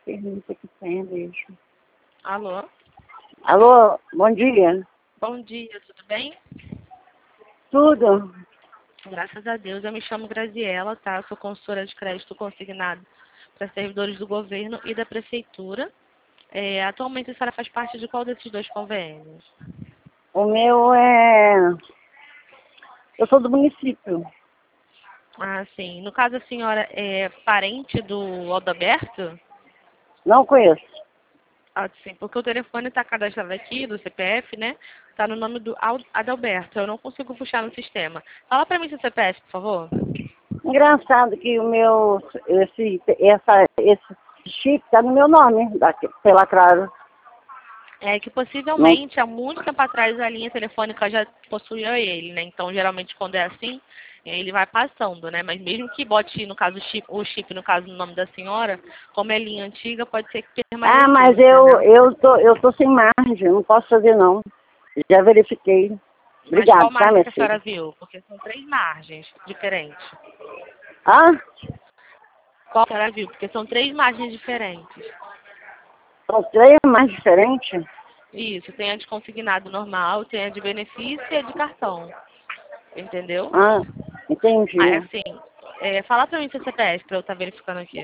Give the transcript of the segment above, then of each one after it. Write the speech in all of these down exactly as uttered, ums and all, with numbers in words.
Pergunta que tem, beijo. Alô? Alô, bom dia. Bom dia, tudo bem? Tudo? Graças a Deus, eu me chamo Graziela, tá? Sou consultora de crédito consignado para servidores do governo e da prefeitura. É, atualmente a senhora faz parte de qual desses dois convênios? O meu é... Eu sou do município. Ah, sim. No caso, a senhora é parente do Adalberto? Não conheço. Ah, sim, porque o telefone está cadastrado aqui, do C P F, né? Está no nome do Al- Adalberto. Eu não consigo puxar no sistema. Fala para mim seu C P F, por favor. Engraçado que o meu... Esse, essa, esse chip tá no meu nome, daqui, pela Claro. É que Não... possivelmente, há muito tempo atrás, a linha telefônica já possuía ele, né? Então, geralmente, quando é assim, ele vai passando, né? Mas mesmo que bote, no caso, o chip, o chip, no caso, no nome da senhora, como é linha antiga, pode ser que Ah, permaneceu, mas eu, entendeu? eu, tô, eu tô sem margem, não posso fazer não. Já verifiquei. Mas qual Obrigado, tá, margem minha que a filha? senhora viu? Porque são três margens diferentes. Ah, Qual a senhora viu? Porque são três margens diferentes. são três mais diferentes? Isso, tem a de consignado normal, tem a de benefício e a de cartão. Entendeu? Ah, entendi. Aí, assim, é, fala pra mim seu C P F pra eu estar verificando aqui.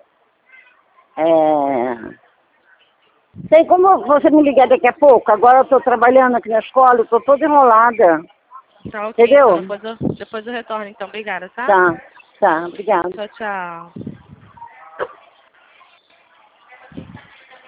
É... Tem como você me ligar daqui a pouco? Agora eu estou trabalhando aqui na escola, eu estou toda enrolada. Tá ok, então. Entendeu? Depois eu, depois eu retorno, então. Obrigada, tá? Tá, tá, obrigada. Tchau, tchau.